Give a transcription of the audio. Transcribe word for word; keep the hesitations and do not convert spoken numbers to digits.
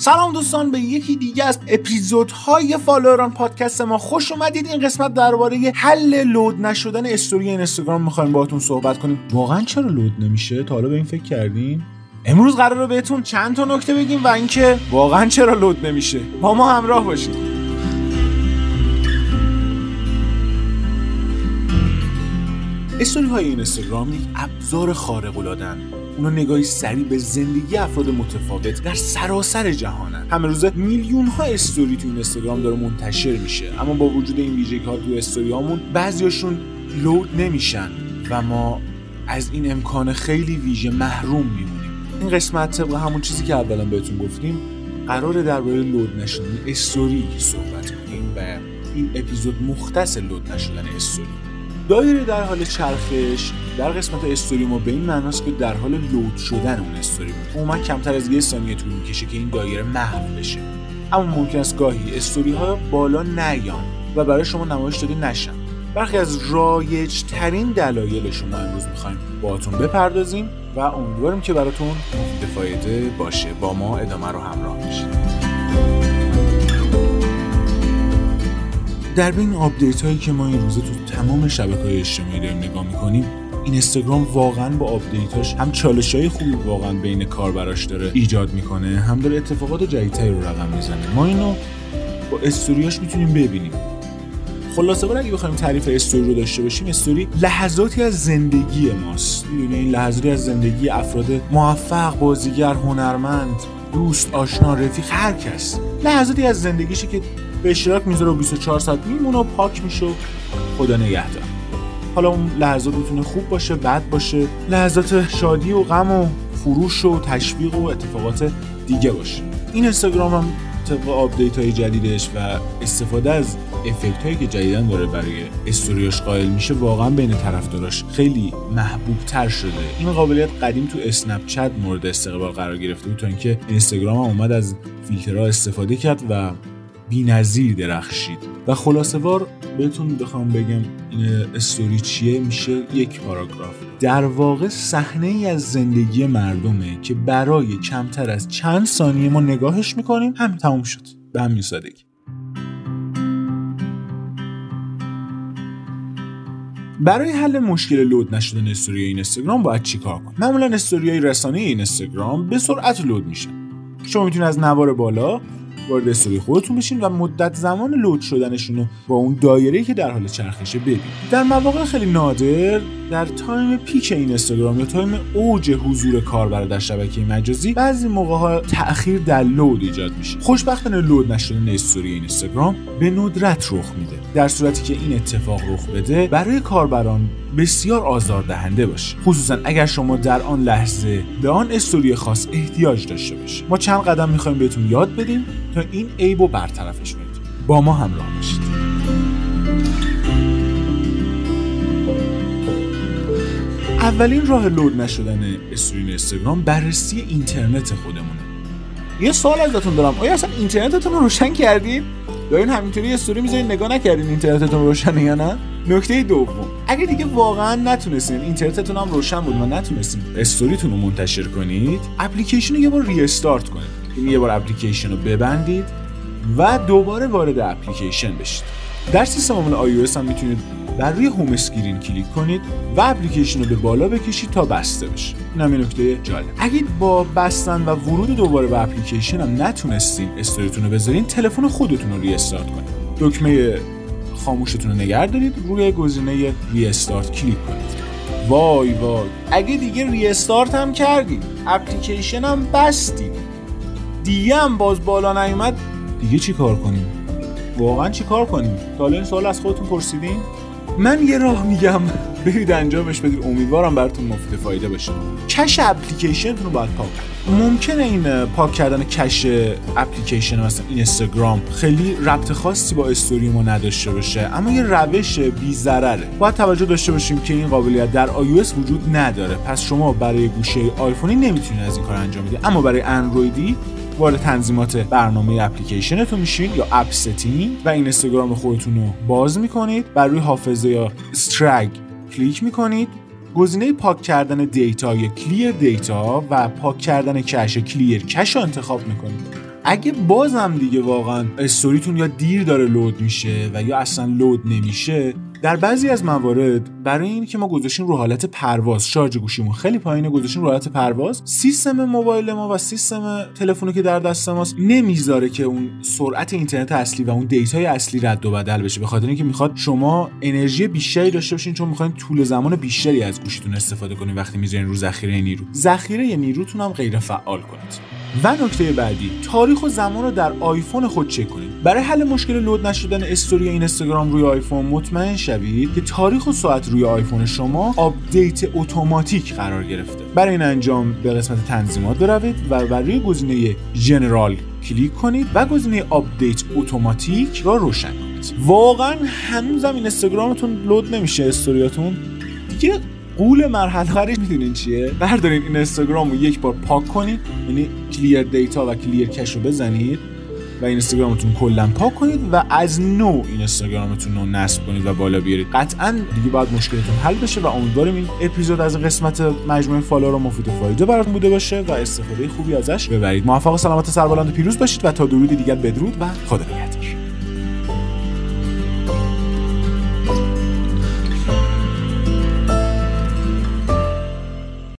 سلام دوستان، به یکی دیگه از اپیزودهای فالووران پادکست ما خوش اومدید. این قسمت درباره حل لود نشدن استوری اینستاگرام می‌خوایم باهاتون صحبت کنیم. واقعا چرا لود نمیشه؟ تا حالا به این فکر کردین؟ امروز قراره بهتون چند تا نکته بگیم و اینکه واقعا چرا لود نمیشه. با ما همراه باشید. استوری های اینستاگرام یک ابزار خارق العاده‌اند. اونا نگاهی سریع به زندگی افراد متفاوت در سراسر جهانن. همه روزه میلیون ها استوری تو اینستاگرام داره منتشر میشه، اما با وجود این ویژگی ها تو استوری هامون بعضیاشون لود نمیشن و ما از این امکان خیلی ویژه محروم میمونیم. این قسمت طبق همون چیزی که اولا بهتون گفتیم قراره درباره لود نشدن استوری صحبت کنیم و این اپیزود مختص لود نشدن استوری. دایره در حال چرخش در قسمت استوری ما به این معناست که در حال لود شدن اون استوری بود. عموما کمتر از یه ثانیه طول میکشه که این دایره محو بشه، اما ممکن است گاهی استوری ها بالا نیان و برای شما نمایش داده نشن. برخی از رایج ترین دلایل شما امروز میخوایم باهاتون بپردازیم و امیدواریم که براتون مفید فایده باشه. با ما ادامه رو همراه باشید. در بین آپدیت هایی که ما این روزه تو تمام شبکه‌های اجتماعی داریم نگاه می‌کنیم، اینستاگرام واقعاً با آپدیتاش هم چالش‌های خوبی واقعاً بین کاربراش داره ایجاد می‌کنه، هم داره اتفاقات جدیدتری رو رقم میزنه. ما اینو با استوریاش میتونیم ببینیم. خلاصه بر اگه بخوایم تعریف استوری رو داشته باشیم، استوری لحظاتی از زندگی ماست. یعنی این لحظاتی از زندگی افراد موفق، بازیگر، هنرمند، دوست، آشنا، رفیق، هر کس. لحظاتی از زندگیشه که به اشتراک میذاره و بیست و چهار ساعت میمونه و پاک میشه و خدا نگهدار. حالا اون لحظات میتونه خوب باشه، بد باشه، لحظات شادی و غم و فروش و تشویق و اتفاقات دیگه باشه. این اینستاگرام هم طبق آپدیت های جدیدش و استفاده از افکت هایی که جدیدن داره برای استوریاش قائل میشه واقعا بین طرفداراش خیلی محبوب تر شده. این قابلیت قدیم تو اسنپ چت مورد استقبال قرار گرفته بود تا اینکه اینستاگرام هم اومد از فیلترها استفاده کرد و بی‌نظیر درخشید. و خلاصه وار بهتون بخوام بگم این استوری چیه، میشه یک پاراگراف. در واقع صحنه ای از زندگی مردمه که برای کمتر از چند ثانیه ما نگاهش میکنیم، همین تموم شد. به همین سادگی. برای حل مشکل لود نشدن استوری اینستاگرام باید چیکار کنیم؟ معمولا استوریای رسانه‌ای اینستاگرام به سرعت لود میشن. شما میتونید از نوار بالا وارد استوری خودتون بشین و مدت زمان لود شدنشون رو با اون دایره‌ای که در حال چرخشه ببینید. در مواقع خیلی نادر، در تایم پیک اینستاگرام یا تایم اوج حضور کاربر در شبکه مجازی، بعضی موقع‌ها تأخیر در لود ایجاد میشه. خوشبختانه لود نشدن استوری اینستاگرام به ندرت رخ میده. در صورتی که این اتفاق رخ بده، برای کاربران بسیار آزاردهنده باشه، خصوصا اگر شما در آن لحظه به آن استوری خاص احتیاج داشته باشید. ما چند قدم می‌خوایم بهتون یاد بدیم تا این عیبو برطرفش کنید. با ما همراه باشید. اولین راه لود نشدن استوری اینستاگرام بررسی اینترنت خودمونه. یه سوال ازتون دارم، آیا اصلا اینترنتتون رو روشن کردید؟ یا این همینطوری استوری میذارید نگاه نکردین اینترنتتون روشنه یا نه؟ نکته دوم، اگه دیگه واقعا نتونستین، اینترنتتون هم روشن بود و نتونستین استوریتون رو منتشر کنید، اپلیکیشن رو یه بار ریستارت کنید. یعنی یه بار اپلیکیشن رو ببندید و دوباره وارد اپلیکیشن بشید. در سیستم عامل آی او اس هم میتونید بر روی هوم اسکرین کلیک کنید و اپلیکیشن رو به بالا بکشید تا بسته بشه. این هم یه نکته جالب. اگه با بستن و ورود دوباره به اپلیکیشن هم نتونستین استوریتون رو بذارین، تلفن خودتون رو ریستارت کنید. دکمه خاموشتون رو نگه دارید، روی گزینه ریستارت کلیک کنید. وای وای، اگه دیگه ریستارت هم کردید، اپلیکیشن هم بستید، دیگه هم باز بالا نیومد، دیگه چی کار کنیم؟ واقعا چی کار کنیم؟ تا الان این سوال از خودتون پرسیدین؟ من یه راه میگم، برید انجامش بدید. امیدوارم براتون مفید فایده باشه. کش اپلیکیشنتون رو باید پاک کنید. ممکنه این پاک کردن کش اپلیکیشن مثلا اینستاگرام خیلی ربط خاصی با استوری ما نداشته باشه، اما یه روش بی ضرره. باید توجه داشته باشیم که این قابلیت در آی او اس وجود نداره. پس شما برای گوشه آیفونی نمیتونید از این کار انجام بدید، اما برای اندرویدی وارد تنظیمات برنامه اپلیکیشنتون میشین یا اپ ستینگ و اینستاگرام خودتون رو باز میکنید. بر روی حافظه یا استرگ کلیک میکنید. گزینه پاک کردن دیتا یا کلیر دیتا و پاک کردن کش کلیر کش رو انتخاب میکنید. اگه بازم دیگه واقعا استوریتون یا دیر داره لود میشه و یا اصلا لود نمیشه، در بعضی از موارد برای این که ما گذاشتیم رو حالت پرواز، شارژ گوشیمون خیلی پایینه، گذاشتیم رو حالت پرواز، سیستم موبایل ما و سیستم تلفنی که در دست ماست نمیذاره که اون سرعت اینترنت اصلی و اون دیتای اصلی رد و بدل بشه، به خاطر اینکه میخواد شما انرژی بیشتری داشته باشین، چون میخواین طول زمان بیشتری از گوشیتون استفاده کنین وقتی میذارین رو ذخیره نیرو. ذخیره نیروتون هم غیر فعال کنید. و نکته بعدی، تاریخ و زمان رو در آیفون خود چک کنید. برای حل مشکل لود نشدن استوری اینستاگرام روی آیفون مطمئن شوید که تاریخ و ساعت روی آیفون شما آپدیت اتوماتیک قرار گرفته. برای این انجام به قسمت تنظیمات بروید و بر روی گزینه جنرال کلیک کنید و گزینه آپدیت اتوماتیک را روشن کنید. واقعا هنوزم اینستاگرامتون لود نمیشه استوریاتون دیگه؟ قول مرحله آخرش میدونین چیه؟ بردارین این اینستاگرام رو یک بار پاک کنید، یعنی کلیر دیتا و کلیر کش رو بزنید و اینستاگرامتون کلا پاک کنید و از نو اینستاگرامتون رو نصب کنید و بالا بیارید. قطعاً دیگه باید مشکلتون حل بشه و امیدوارم این اپیزود از قسمت مجموعه فالو مفید و فایده براتون بوده باشه و استفاده خوبی ازش ببرید. موفق و سلامت، سربلند و پیروز باشید و تا درود دیگر بدرود و خدا نگهدار.